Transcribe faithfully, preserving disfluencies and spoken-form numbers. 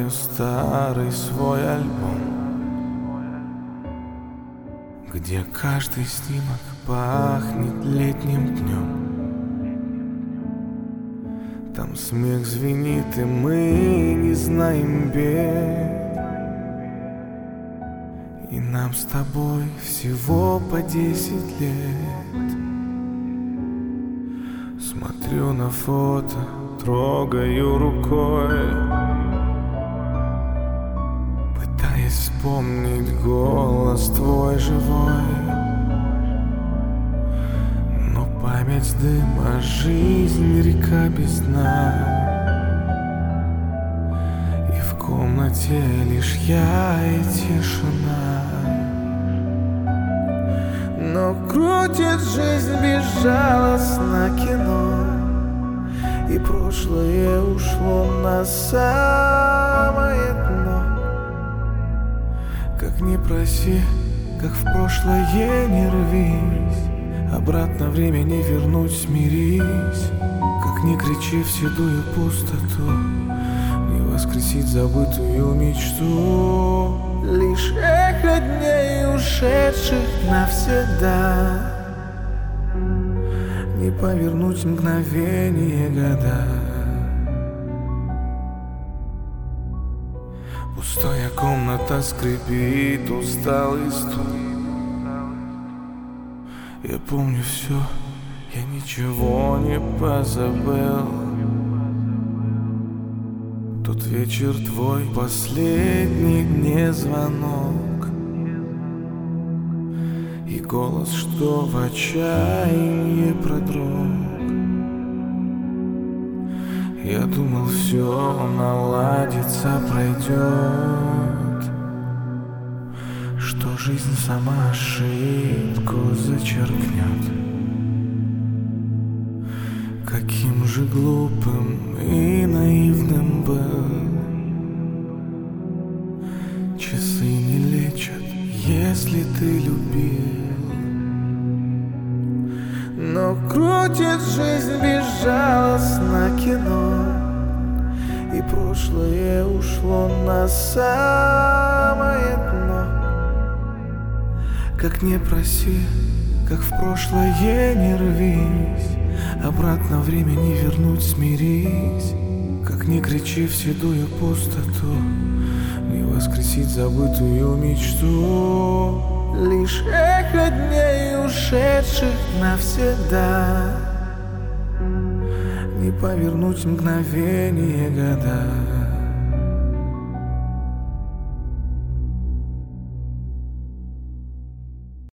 вспомню старый свой альбом, где каждый снимок пахнет летним днем. Там смех звенит, и мы не знаем бед, и нам с тобой всего по десять лет. Смотрю на фото, трогаю рукой, пытаясь вспомнить голос твой живой. Но память дым, а жизнь река без дна, и в комнате лишь я и тишина. Но крутит жизнь безжалостно кино, и прошлое ушло на самое дно. Как ни проси, как в прошлое не рвись, обратно время не вернуть, смирись. Как ни кричи в седую пустоту, не воскресить забытую мечту. Лишь эхо дней, ушедших навсегда, не повернуть мгновение года. Пустая комната скрипит, усталый стул. Я помню все, я ничего не позабыл. Тот вечер твой, последний дне звонок, и голос, что в отчаянии продрог. Я думал, все наладится, пройдет, что жизнь сама ошибку зачеркнет. Каким же глупым и наивным был. Часы не лечат, если ты любил. Но крутит жизнь безжалостно кино, и прошлое ушло на самое дно. Как не проси, как в прошлое не рвись, обратно время не вернуть, смирись. Как ни кричи в седую пустоту, не воскресить забытую мечту. Лишь эхо дней, ушедших навсегда, не повернуть мгновение года.